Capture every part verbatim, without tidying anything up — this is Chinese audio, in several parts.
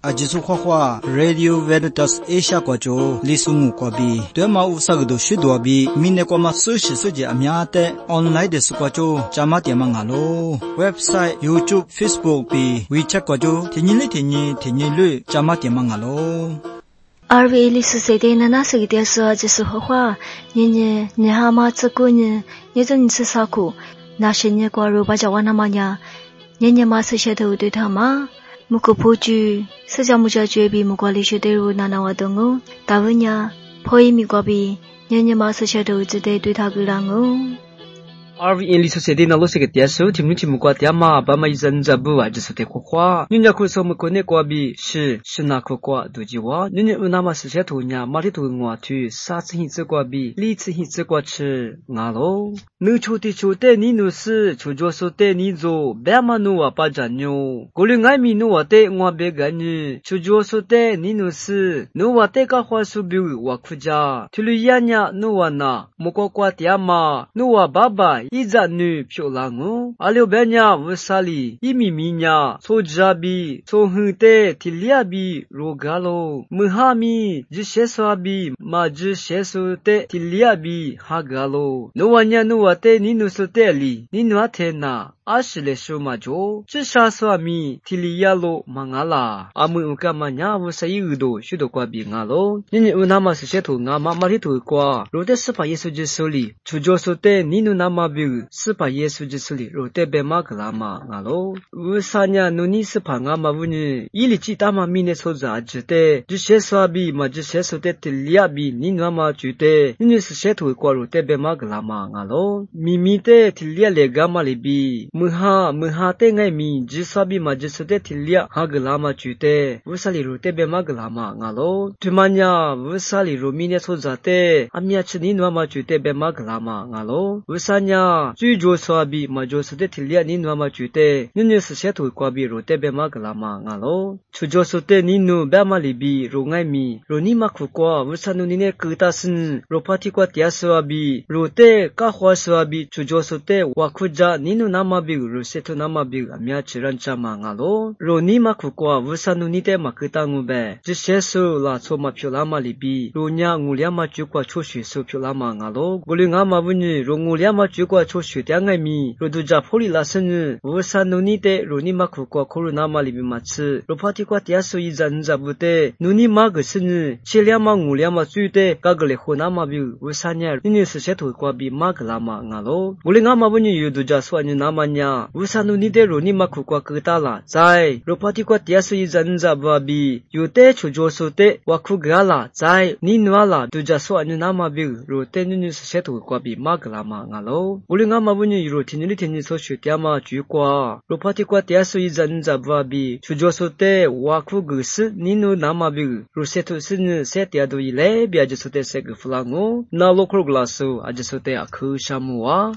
阿吉苏花花 Radio Veritas Asia 国州李苏木国比对马乌萨个都许多比明年国马苏西苏吉阿米亚的 online 的苏国州加马点嘛阿罗 website YouTube Facebook 比 WeChat 国州天天哩天天天天哩加马点嘛阿罗。 二位历史时代的那时的时候，就是花花，年年年哈嘛这过年，年中你吃啥苦？那些年过肉把家娃那么呀，年年嘛是些头对他嘛，木个破剧，是家木家绝比木瓜里学对路那那娃东哦，大问呀，破一米瓜比，年年嘛是些头只得对他个人哦。 二位历史时代那罗些个电视，听不听木瓜点嘛，把嘛一人在不啊，就是得花花。人家可说木过年瓜比是是那个瓜都几哇，人家那么是些头呢，马里头我去三次一次瓜比，两次一次瓜吃，俺喽。你抽的抽的你努是，抽着手的你做，别嘛努啊把着牛，过了爱米努啊的我别个你，抽着手的你努是，努啊的个花树比我苦家，提了呀呀努啊那，木瓜瓜点嘛，努啊爸爸。一家女漂亮哦，阿六百年乌萨里，一米米年，从这比，从后代提两比，罗嘎喽，木哈米，这些说比，嘛这些说的提两比，哈嘎喽，努瓦年努瓦代你努说代里，你努阿天呐。阿是来说嘛就，这啥说米提里亚罗嘛阿啦，阿木乌干嘛呀？乌啥有多，许多瓜比阿咯。你你乌那么是些头阿妈妈里头瓜，罗得是把耶稣基手里，出着说的你努那么比，是把耶稣基手里，罗得别嘛个啦嘛阿咯。乌啥呀？努你是把阿妈乌你，伊里记大嘛米呢说着知的，这些说比嘛这些说的提里亚比，你努嘛觉得，你是些头瓜罗得别嘛个啦嘛阿咯。咪咪的提里亚来干嘛里比？木哈木哈的爱米，只说比嘛只说的提里哈个拉嘛觉得，乌萨里罗得别嘛个拉嘛阿咯，对嘛呀？乌萨里罗米呢说着的，阿米亚吃你诺嘛觉得别嘛个拉嘛阿咯，乌萨呀？最着说比嘛就说的提里你诺嘛觉得，你呢是些头瓜比罗得别嘛个拉嘛阿咯，出着说的你诺别嘛里比罗爱米，罗你嘛苦瓜，乌萨努你呢苦大生，罗帕提瓜底下说比，罗得卡花说比，出着说的瓦苦家你诺那么。ru setu nama biu amia chiran chama ngalo ro ni ma khu kwa wusanu ni te ma kita ngu be ji shesu la cho ma phyo la ma li bi ro nya ngu lia ma chu kwa cho shwe so phyo la ma ngalo goli nga ma bu ni ro ngu lia ma chu kwa cho shwe ta ngai mi ro du ja pholi la sen wusanu ni te ro ni ma khu kwa khoru na ma li bi ma chi ro phati kwa tia so yi zan za bu te nu ni ma ge sen che lia ma ngu lia ma chu te ka ge le ho na ma biu wusanya ni ni se se tho kwa bi ma ga la ma ngalo goli nga ma bu ni yu du ja so ni na ma Usanu ni de ro ni ma khu kwa ka ta la zai ro pati kwa tia su yi zan za ba bi yu te chu jo so te wa khu ga la zai ni nwa la du ja so anu na ma bi ro te ni ni se tu kwa bi ma ga la ma nga lo uli nga ma bu ni ro tin ni tin ni so shu tia ma ju kwa ro pati kwa tia su yi zan za ba bi chu jo so te wa khu gu si ni nu na ma bi ro se tu si ni se tia do yi le bi a ju so te se gu fla ngo na lo kro gla so a ju so te a khu sha mu wa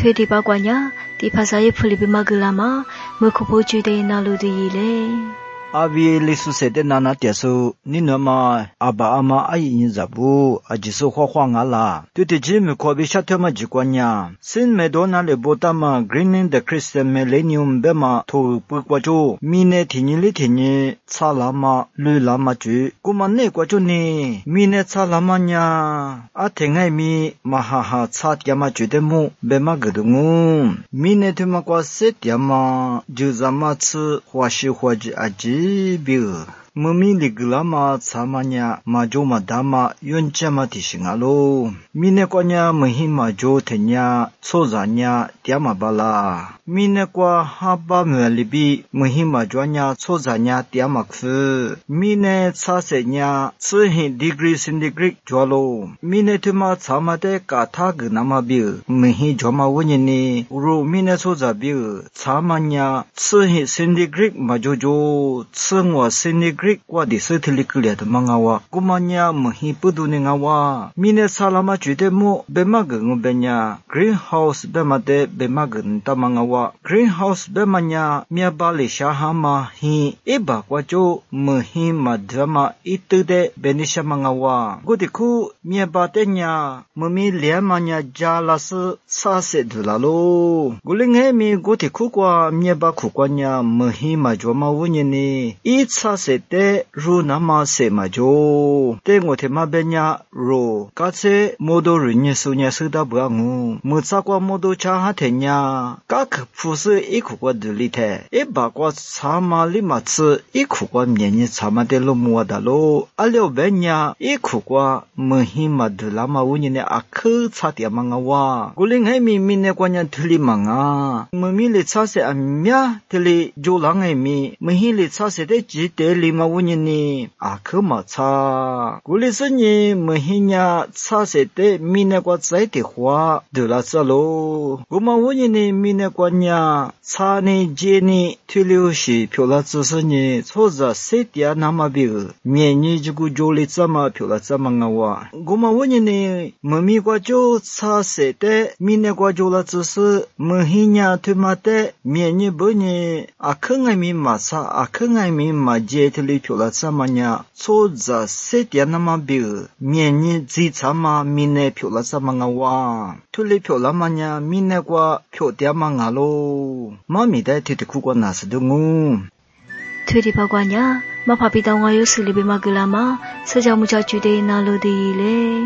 推的八卦呀，的帕萨也普里比马格拉嘛，没可不觉得那路的伊嘞。 阿维里苏塞的那那点数，你那么阿爸阿妈阿姨你咋不？阿几手花花阿啦，对的姐妹可别下头嘛几关呀。新美多那里波达嘛 ，Greening the Christian Millennium 别嘛头不过就，米内天尼里天尼，查拉嘛绿拉嘛住，古嘛内过就呢，米内查拉嘛呀，阿听爱米嘛哈哈查点嘛住的么，别嘛个的么，米内他嘛过些点嘛，就咱嘛吃花西花子阿吉。biu mumi liglama samanya majo madama yonchama tishingalo mine kwanya mahima jo thenya chozanya tiama bala mine kwa haba malibi mahima jonya chozanya tiama khu mine chasenya tsuhi degree centigrade jwalo mine thuma chamate katha gnama biu mahi joma wonyini uro mine choza biu chamanya tsuhi centigrade majojo tsungwa centigrade Greek kwa di certainly clear the mangawa kumanya mahi pudune ngawa mine salama jude mo bemag ngobenya greenhouse bemade bemag ntamangawa greenhouse bemanya miabale shahama hi eba kwa jo mahi madrama itude benisha mangawa godiku miabatenya mami liamanya jalas sase dulalo gulinghe mi godiku kwa miabaku kwanya mahi majoma wunyini itsase te ru nama se majo te ngote mabenya ro katse modo rinye sunya suda buangu mutsa kwa modo cha hatenya kak phusu ikukwa dulite e ba kwa sama limatsu ikukwa myenye sama de lo muadalo alyo benya ikukwa mahima dulama wunyine akhu chatia mangawa guling hai mi mine kwanya thuli manga mumile chase amya tele jolangai mi mahile chase de jite lima wunyini akuma cha gulisni mahinya chase de mine kwa zaite hwa dula chalo guma wunyini mine kwanya chani jeni thiliushi phyola chusni choza setia namabi myenyi jugu joli chama phyola chama ngawa guma wunyini mami kwa jo chase de mine kwa jola chus mahinya thumate myenyi bunyi akhungai mi masa akhungai mi maje thili phyola samanya choza setia namabi myenyi ji chama mine phyola chama ngawa thuli phyola manya mine kwa phyotia mangalo mami dai thiti khukwa nasdungu thudi bagwanya mapapita ngayo silibi maglama sajamuja jude nalodi le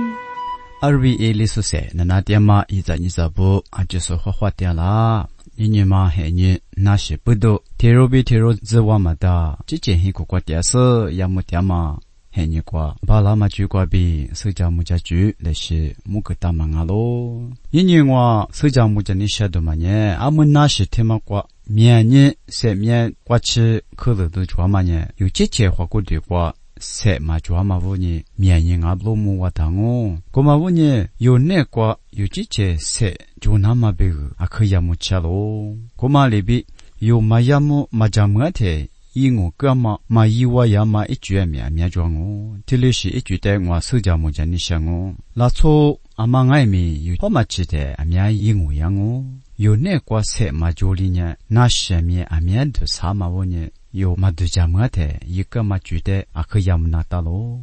R V A lisose nanatiama izanyizabu ajiso hwahwatiala Inyema henye nashi budo terobi tero zwamada jijenhi kwa tiasa yamutiama henye kwa balama ju kwa bi soja muja ju leshi mukta mangalo inyengwa soja muja ni shado manye amun nashi tema kwa mianye se mien kwa chi kholo du jwamanye yu jiche hwa ku de kwa se ma jwama woni mianye ngablo mu watango koma woni yu ne kwa yu jiche se junama be akhayamu chalo koma lebi yu mayamu majamate ingo kama mayiwa yama ichwemya myajwango tilishi ichute ngwa sujamu janishango lacho amangai mi yu homachite amya ingo yango yu ne kwa se majolinya nashemye amyad sama woni yu madujamate yikama chute akhayamu natalo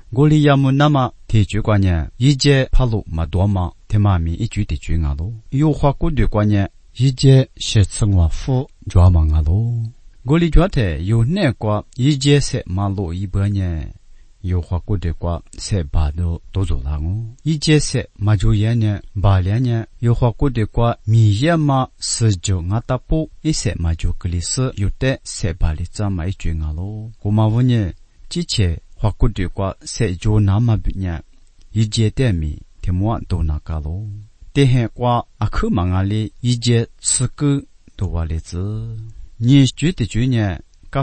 골리야무 나마 대주관냐 이제 팔로 마도마 테마미 이주대 중앙로 요화고대관냐 이제 셰승와후 좌망아로 골리좌테 요내과 이제세 말로 이번에 요화고대과 세바도 도조랑오 이제세 마조야냐 발야냐 요화고대과 미야마 스조가타포 이세 마조클리스 요때 세발리자마이 중앙로 고마워니 지체 화꾸들과 세조 남아비냐 이제 때미 대모한 도나가로 대해과 아크망알리 이제 스크 도와레즈 니슈드 주냐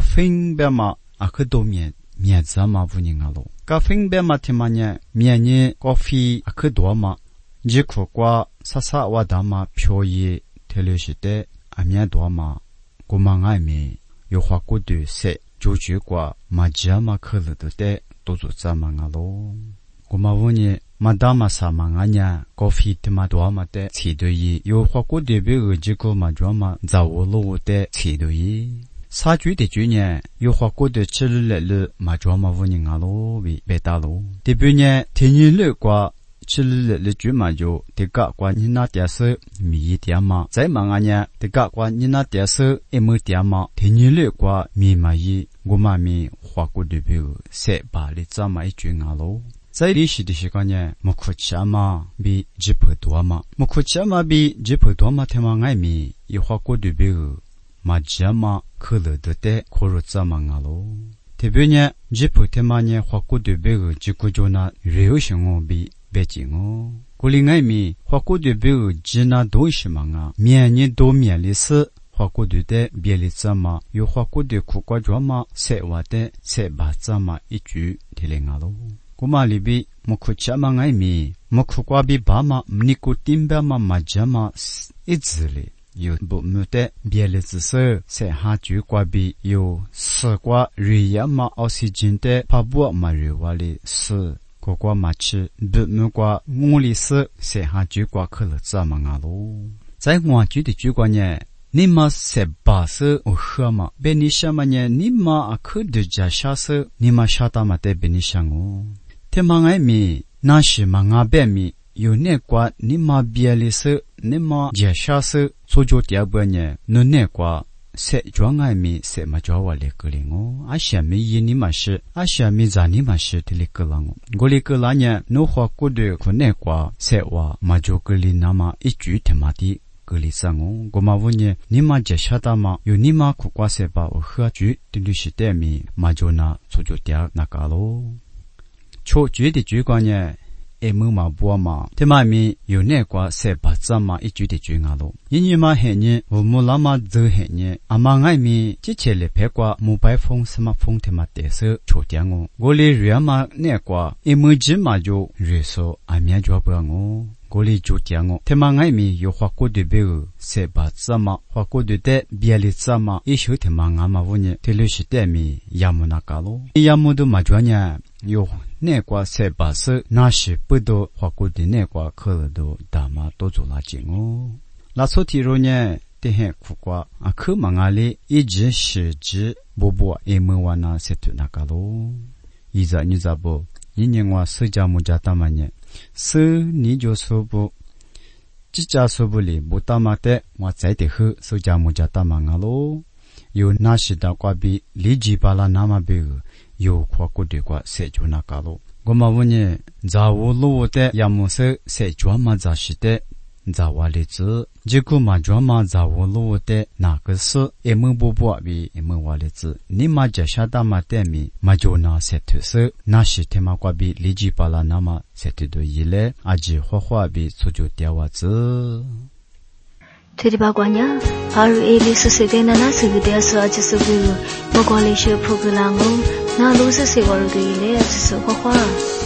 카핑베마 아크도미에 미야자마 부닝알로 카핑베마 테마냐 미야니 커피 아크도마 지코과 사사와다마 표이 텔레시데 아미야도마 고망아미 요화꾸들 세 조주과 마지막 클르드 때 도조자망아로 고마워니 madama samanganya coffee tomato mate chidoyi yo hwako debe ujiko majoma zawolo te chidoyi sa ju de junye yo hwako de chile le majoma vuninga lo bi betalo debunye tenye le kwa chile le ju majo de ga kwa nina tia se mi tia ma zai manganya de ga kwa nina tia se emu tia ma tenye le kwa mi ma yi goma mi hwako debe se ba le zama i junga lo在历史的时间呢，木库恰嘛比吉普多嘛，木库恰嘛比吉普多嘛，他们爱米一花过的别个，嘛加嘛可乐的的可乐怎么样咯？特别呢，吉普他们呢花过的别个，吉古就那热性哦比北京哦，古里爱米花过的别个，吉那多什么啊？面年多面历史。花过的的别里怎么有花过的苦瓜抓嘛，塞瓦的塞巴怎么一句提领啊咯？Kuma libi muku chama ngai mi muku kwa bi bama mniku timba ma majama izli yo bu mute biele zse se ha ju kwa bi yo se kwa riya ma oxygen te pabu ma ri wali se ko kwa ma chi bu mu kwa nguli se se ha ju kwa khele za ma nga lo zai ngwa ju de ju kwa nye你嘛是把是我喝嘛，别你什么呢？你嘛啊可的家下是，你嘛下大嘛得别你想哦。天嘛爱米，那是嘛阿别米，有那瓜你嘛别里是，你嘛家下是，做就第二步呢，那那瓜是装爱米是嘛叫我来个零哦，啊下米一你嘛是，啊下米咋你嘛是的来个啷哦，我来个啷呢？侬话过的可那瓜是话嘛叫个零那么一句他妈的。格里桑哦，我嘛问你，你嘛接下达嘛？有你嘛苦瓜塞巴我喝酒，对律师代米嘛就那出就点那个咯。错酒的酒光呢，一木嘛不嘛，他妈咪有那瓜塞巴怎嘛一酒的酒啊咯？因为嘛黑呢，我木拉嘛走黑呢，阿妈爱咪之前的拍瓜木白风什么风他妈得手错点哦，我哩热嘛那瓜一木子嘛就热手阿面就不哦。我哩就讲哦，他妈爱米有花过的别个，塞巴怎么花过的的别里怎么，一手他妈阿妈问你，这里是代米亚木那个咯，亚木都嘛专业，有那个塞巴是那是不多花过的那个可能都大嘛都做垃圾哦，那所提着呢，这很苦瓜啊，可忙阿里一直是指不不一门完那塞土那个咯，一直你咋不？一年我社交木家大嘛呢？是你就说不，这家说不里不大嘛的，我在的喝手家木家大嘛啊咯。有那时的瓜比里吉巴拉那么别个，有夸过的瓜谁就那个咯。我嘛问你，在我路的要么是谁专门在是的，在我里子，这个嘛专门在我路的那个是一门不不比一门我里子，你嘛接下大嘛的米嘛就那些特色，那是他妈瓜比里吉巴拉那么。这对对一类，阿吉花花比出就掉袜子。 对的吧，姑娘，阿如伊里是谁的那那是个的是阿吉是个，我过来学扑个浪哦，那都是谁玩的一类，只是花花。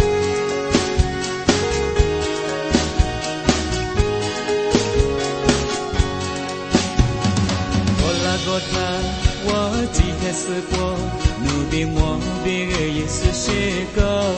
我拉过他，我今天试过，努比我别个也是学过。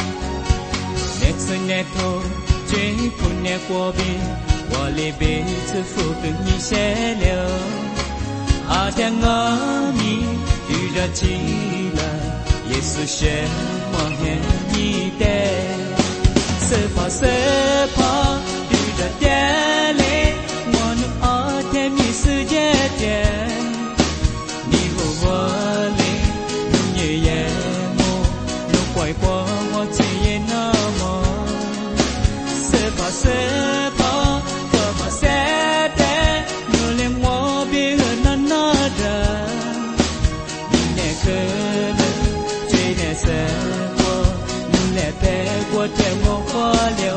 那头最苦那过边，我里边只付给你些了。阿天我你遇着起来，也是些我很你的，是怕是怕遇着点嘞，我能阿天你世界点，你和我嘞，你也也么，你怪过我只也那么。是怕可怕是的，努力我别和那那的，你那可能最难生活，你来陪我带我花了。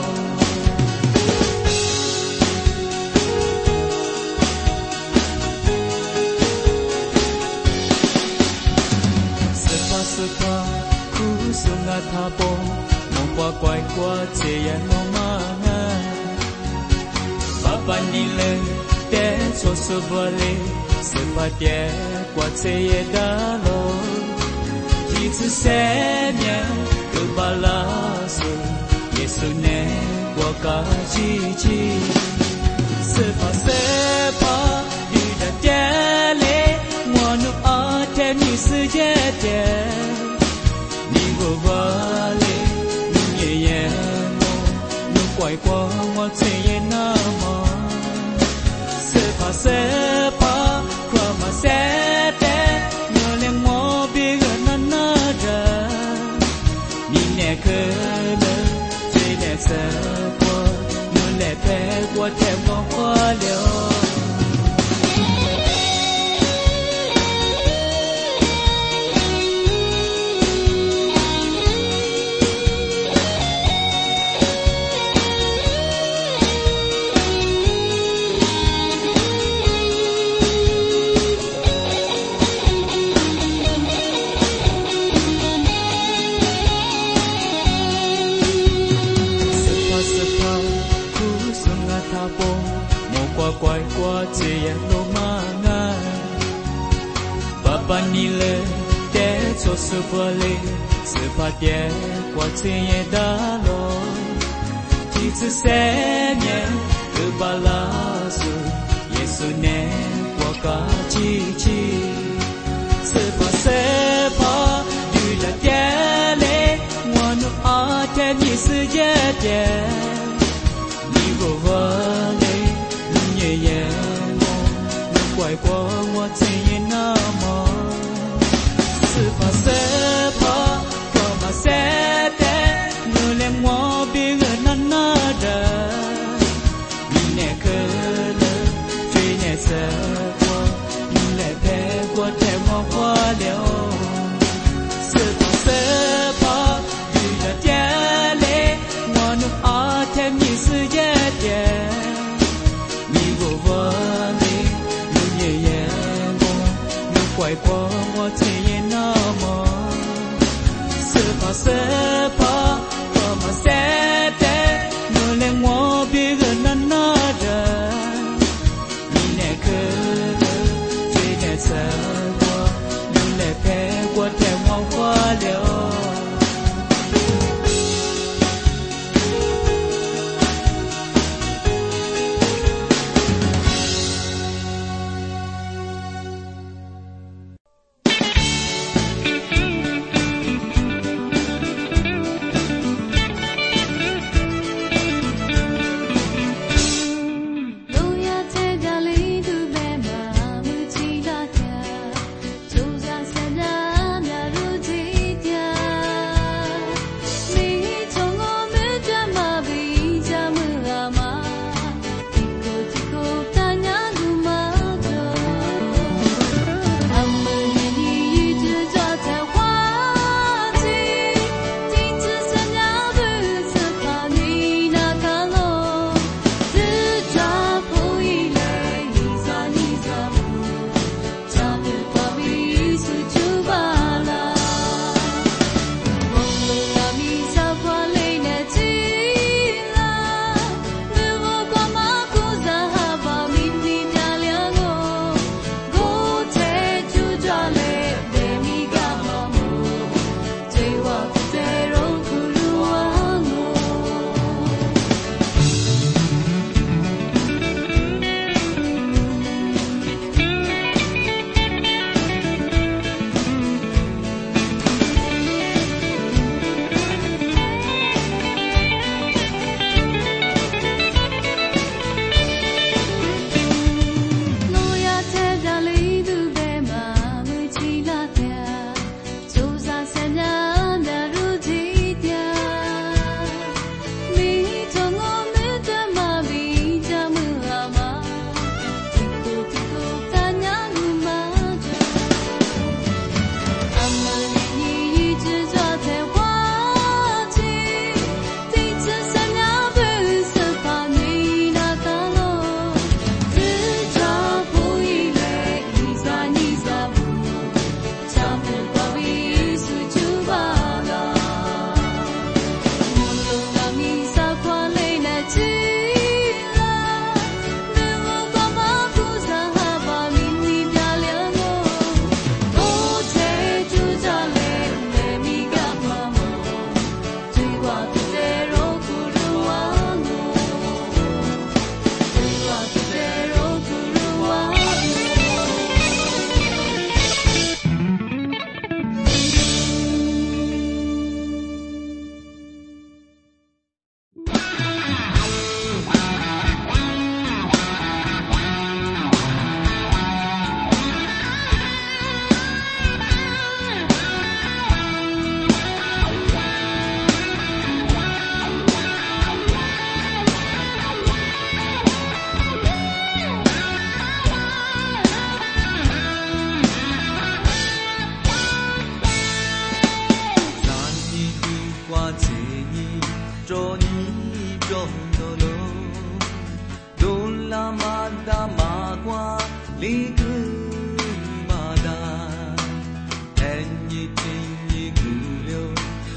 是怕是怕，苦送啊他不，我乖乖过这样我嘛。Bapa nilai te sosu boleh sepadia kuat saya dalam kita semua kebalasan ye 耶稣呢我嘎叽叽，是怕是怕你的爹嘞，我努阿天你世界的，你我我嘞，你爷爷我努怪过我这也那么，是怕是怕kwa ma se de yo le mo bi ga na na da ni ne ke le zui de se kwa no le pe kwa te mo kwa le quay qua chia lô manga baba ni le te cho su vale se pa te qua chia da lo ti su se nye tu bala su yesu ne qua ka chi chi se pa se pa du la te le wa no a te ni su je te ni go vale爷爷我能怪过我这也那么是怕是怕可嘛是的我连我别个那那的你那个了最那是我你来陪我带我花了是怕是怕遇到天嘞我能阿天你是也的怪过我这也那么是怕是怕我嘛是的我连我别个那那的你那个最那是我你来陪我带我花了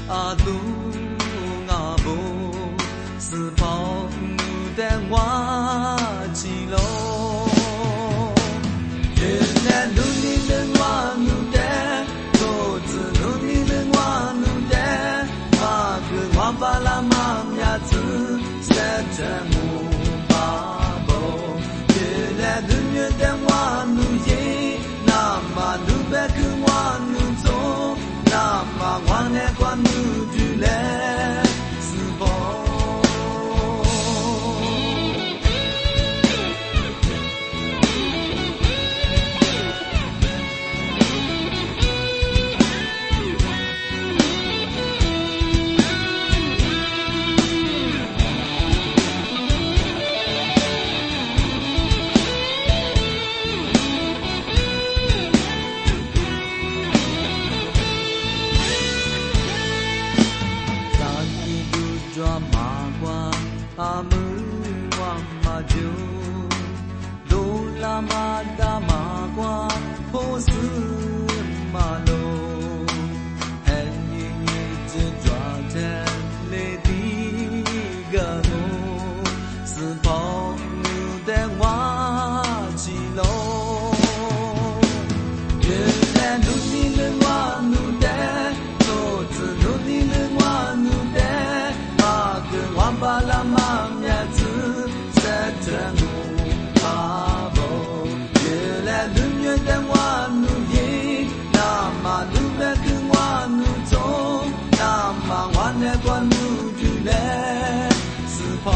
阿杜阿布是跑路的瓦基罗，原来努力的瓦努的，都是努力的瓦努的，马克瓦巴拉马亚子塞着木巴布，原来努力的瓦努耶，那么努白克瓦努走，那么瓦内瓦努住来是否？阿姆瓦马就罗拉马达马瓜波斯马罗，很愿意只抓着雷迪个路，是跑路的瓦基罗，原来努力的瓦努的，都是努力的瓦努的，马跟瓦巴拉马。关路住来是否？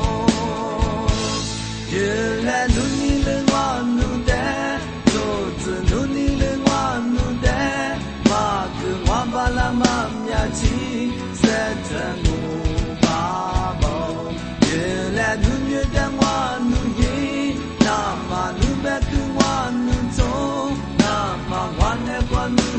原来努力的瓦努的，都是努力的瓦努的，马克瓦巴拉马亚奇塞着木巴布，原来努力的瓦努耶，那么努白克瓦努走，那么瓦内关路。